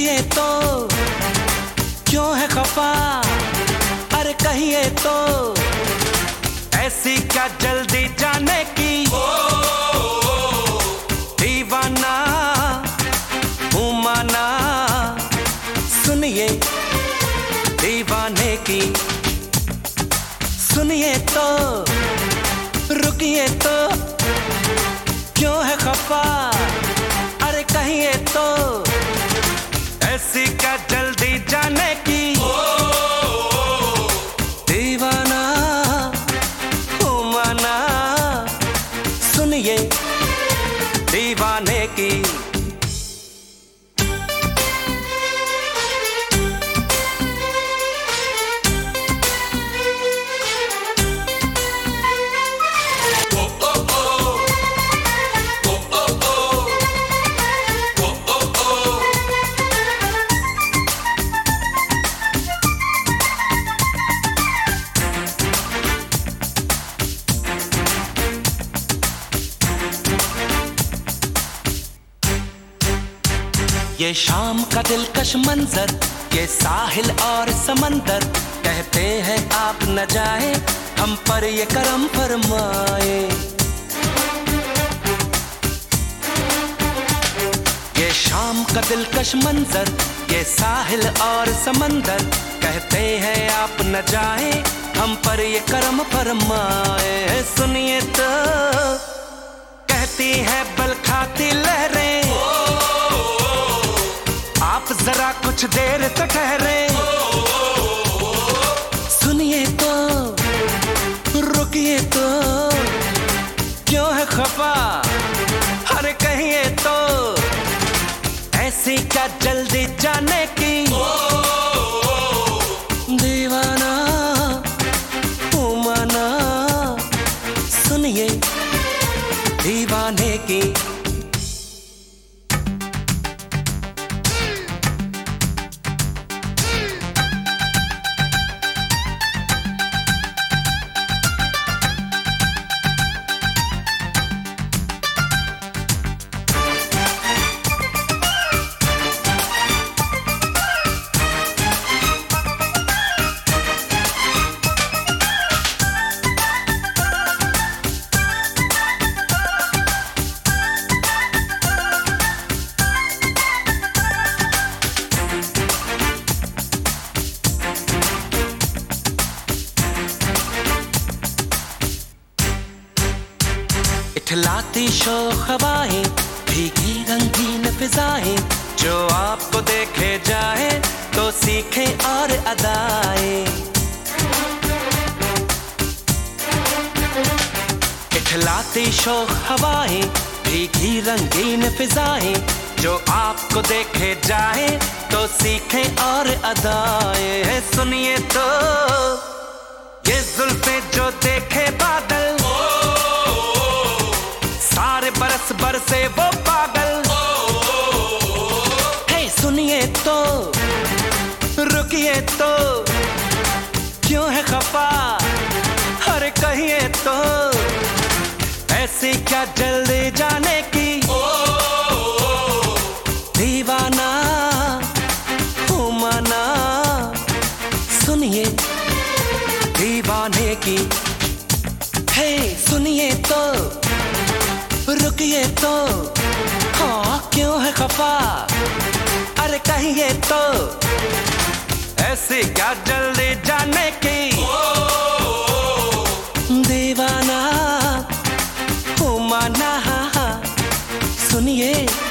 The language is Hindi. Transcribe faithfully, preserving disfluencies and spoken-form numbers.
रुकिए तो क्यों है खफा, अरे कहिए तो ऐसी क्या जल्दी जाने की। दीवाना हूँ माना, सुनिए दीवाने की। सुनिए तो रुकिए तो क्यों है खफा, अरे कहिए तो ऐसी क्या जल्दी जाने की। दीवाना हूँ माना, सुनिए दीवाने की। ये शाम का दिलकश मंजर, ये साहिल और समंदर, कहते हैं आप न जाए हम पर ये करम फरमाए। ये शाम का दिलकश मंजर, ये साहिल और समंदर, कहते हैं आप न जाए हम पर ये करम फरमाए। सुनिए तो कहती है बल खाती लहरें, आप जरा कुछ देर तो ठहरे। सुनिए तो रुकिए तो क्यों है खफा, अरे कहिए तो ऐसी क्या जल्दी जाने की। दीवाना हूँ माना, सुनिए दीवाने की। इठलाती शोख हवाएं, भीगी रंगीन फिजाएं, जो आपको देखे जाए तो सीखे और अदाएं। इठलाती शोख हवाएं, भीगी रंगीन फिजाएं, जो आपको देखे जाए तो सीखे और अदाएं। सुनिए तो ये जुल्फे जो देखे बादल, सारे बरस बरसे वो पागल। हे सुनिए तो रुकिए तो क्यों है खफा, अरे कहिए तो ऐसी क्या जल्दी जाने की। दीवाना हूँ माना, सुनिए दीवाने की। हे सुनिए तो रुकिए तो हाँ क्यों है खफा, अरे कहिए तो ऐसी क्या जल्दी जाने की। दीवाना हूँ माना, सुनिए